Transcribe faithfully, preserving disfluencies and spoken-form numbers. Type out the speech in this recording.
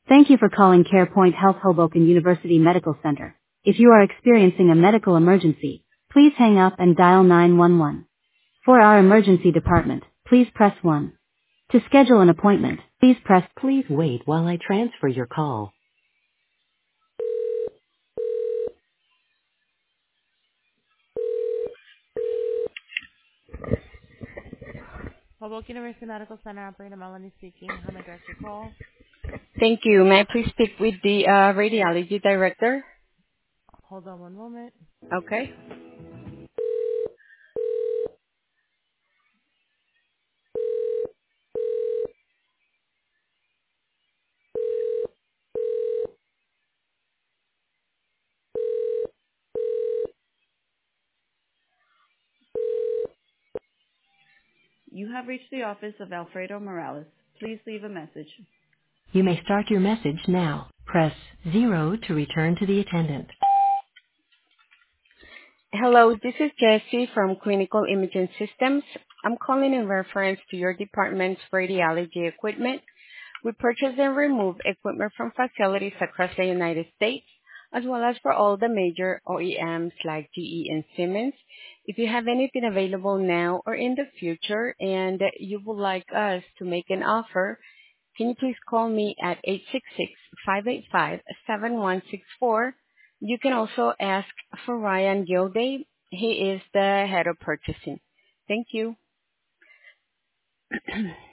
Thank you for calling CarePoint Health Hoboken University Medical Center. If you are experiencing a medical emergency, please hang up and dial nine one one. For our emergency department, please press one. To schedule an appointment, please press. Please wait while I transfer your call. Hoboken University Medical Center, operator Melanie speaking. How may I direct your call? Thank you. May I please speak with the uh, radiology director? Hold on one moment. Okay. You have reached the office of Alfredo Morales. Please leave a message. You may start your message now. Press zero to return to the attendant. Hello, this is Jessie from Clinical Imaging Systems. I'm calling in reference to your department's radiology equipment. We purchase and remove equipment from facilities across the United States, as well as for all the major O E Ms like G E and Siemens. If you have anything available now or in the future and you would like us to make an offer, can you please call me at eight six six, five eight five, seven one six four? You can also ask for Ryan Gilday. He is the head of purchasing. Thank you.